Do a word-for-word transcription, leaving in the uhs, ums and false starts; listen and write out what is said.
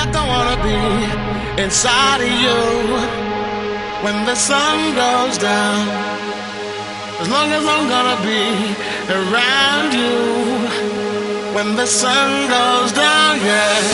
like I wanna be inside of you when the sun goes down. As long as I'm gonna be around you when the sun goes down, yeah.